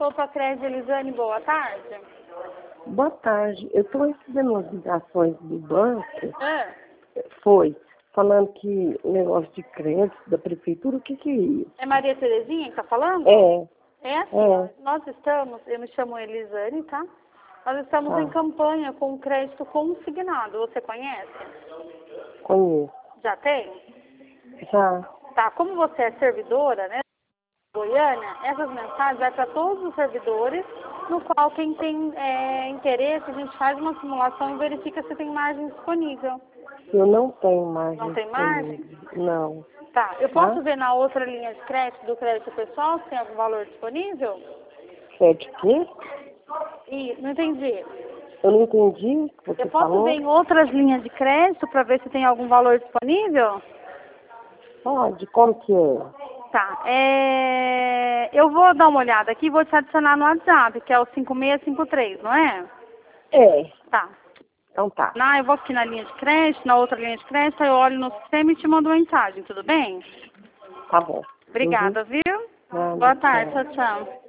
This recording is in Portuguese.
Opa, Crédito Elisane, boa tarde. Boa tarde. Eu estou recebendo umas ligações do banco. É, Foi. Falando que o negócio de crédito da prefeitura, o que é isso? é Maria Terezinha que está falando? É. É assim, É. nós estamos, eu me chamo Elisane, tá? Nós estamos em campanha com crédito consignado. Você conhece? Conheço. Já tem? Já. Tá, como você é servidora, né? Goiânia, essas mensagens vai para todos os servidores, no qual quem tem interesse, a gente faz uma simulação e verifica se tem margem disponível. Eu não tenho margem. Não tem margem? disponível. Não. Tá, eu posso ver na outra linha de crédito, do crédito pessoal, se tem algum valor disponível? Crédito quê? Não entendi. Eu não entendi o que você Eu posso falou. ver em outras linhas de crédito para ver se tem algum valor disponível? Pode, como que é? Tá, eu vou dar uma olhada aqui e vou te adicionar no WhatsApp, que é o 5653, não é? É. Tá. Então tá. Eu vou aqui na linha de crédito, na outra linha de crédito, eu olho no sistema e te mando uma mensagem, tudo bem? Tá bom. Obrigada, viu? Nada, Boa tarde, tchau. tchau, tchau.